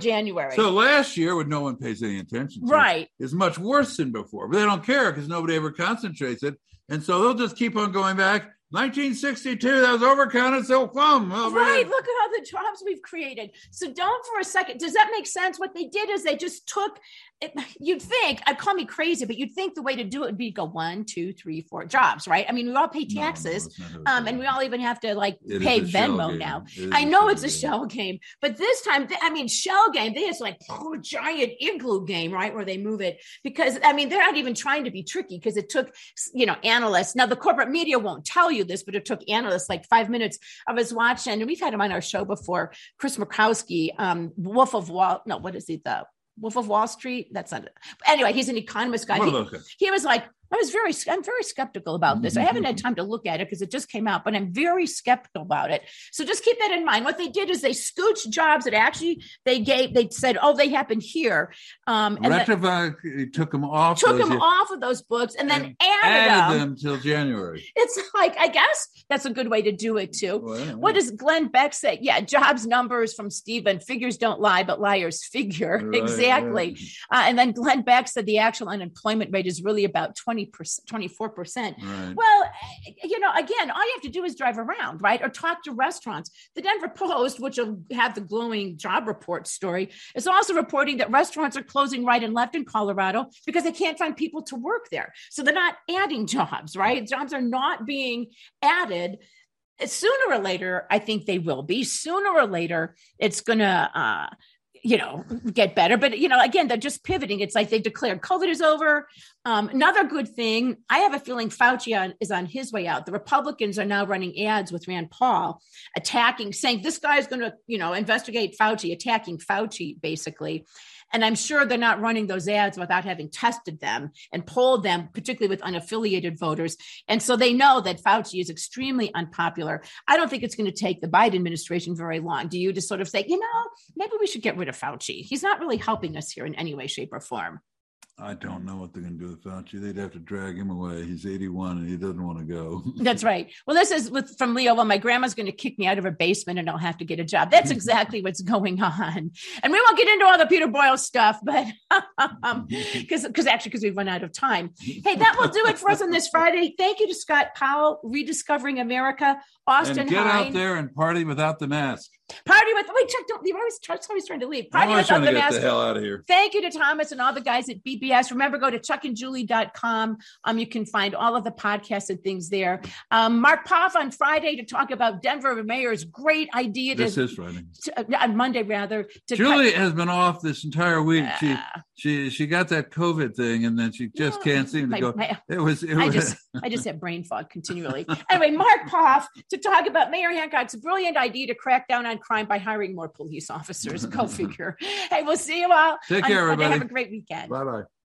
January. So last year, when no one pays any attention to right. it, is much worse than before. But they don't care because nobody ever concentrates it. And so they'll just keep on going back. nineteen sixty-two, that was overcounted, so come. Oh, right, look at all the jobs we've created. So don't for a second, does that make sense? What they did is they just took, it, you'd think, I'd call me crazy, but you'd think the way to do it would be go one, two, three, four jobs, right? I mean, we all pay taxes, no, no, um, and we all even have to like it pay Venmo now. I know it's a game. shell game, but this time, I mean, shell game, they just like oh, giant igloo game, right? Where they move it because, I mean, they're not even trying to be tricky because it took, you know, analysts. Now the corporate media won't tell you this, but it took analysts like five minutes of us watching, and we've had him on our show before, Chris Murkowski, um, Wolf of Wall, no, what is he, the Wolf of Wall Street? That's not it. But anyway, he's an economist guy. He, he was like, I was very, I'm very skeptical about this. I haven't had time to look at it because it just came out, but I'm very skeptical about it. So just keep that in mind. What they did is they scooched jobs that actually they gave, they said, oh, they happened here. Um, and Retrovac took them off. Took them off of those books and then and added, added them. them till January. It's like, I guess that's a good way to do it too. Well, yeah. What does Glenn Beck say? Yeah, jobs numbers from Stephen. Figures don't lie, but liars figure. Right, exactly. Yeah. Uh, and then Glenn Beck said the actual unemployment rate is really about twenty percent, twenty-four percent. Right. Well, you know, again, all you have to do is drive around, right? Or talk to restaurants. The Denver Post, which will have the glowing job report story, is also reporting that restaurants are closing right and left in Colorado because they can't find people to work there. So they're not adding jobs, right? Jobs are not being added. Sooner or later, I think they will be. Sooner or later, it's going to, uh, you know, get better. But, you know, again, they're just pivoting. It's like they declared COVID is over. Um, another good thing, I have a feeling Fauci on, is on his way out. The Republicans are now running ads with Rand Paul, attacking, saying this guy is going to, you know, investigate Fauci, attacking Fauci, basically. And I'm sure they're not running those ads without having tested them and polled them, particularly with unaffiliated voters. And so they know that Fauci is extremely unpopular. I don't think it's going to take the Biden administration very long. Do you just sort of say, you know, maybe we should get rid of Fauci? He's not really helping us here in any way, shape, or form. I don't know what they're going to do with Fauci. They'd have to drag him away. He's eighty-one and he doesn't want to go. That's right. Well, this is with, from Leo. Well, my grandma's going to kick me out of her basement and I'll have to get a job. That's exactly what's going on. And we won't get into all the Peter Boyle stuff, but because um, because actually, because we've run out of time. Hey, that will do it for us on this Friday. Thank you to Scott Powell, Rediscovering America, Austin And get Hine. out there and party without the mask. Party with, wait, Chuck, don't leave. I was, Chuck's always trying to leave. Party I'm without trying the to get mask. the hell out of here. Thank you to Thomas and all the guys at B B S. Remember, go to chuck and julie dot com. Um, you can find all of the podcasts and things there. Um, Mark Poff on Friday to talk about Denver mayor's great idea. To, this is Friday. To, uh, on Monday, rather. To Julie cut, has been off this entire week. Uh, she she she got that COVID thing, and then she just no, can't seem to my, go. My, it was. It I was just I just have brain fog continually. Anyway, Mark Poff to talk about Mayor Hancock's brilliant idea to crack down on crime by hiring more police officers. Go figure. Hey, we'll see you all. Take care, everybody. Have a great weekend. Bye bye.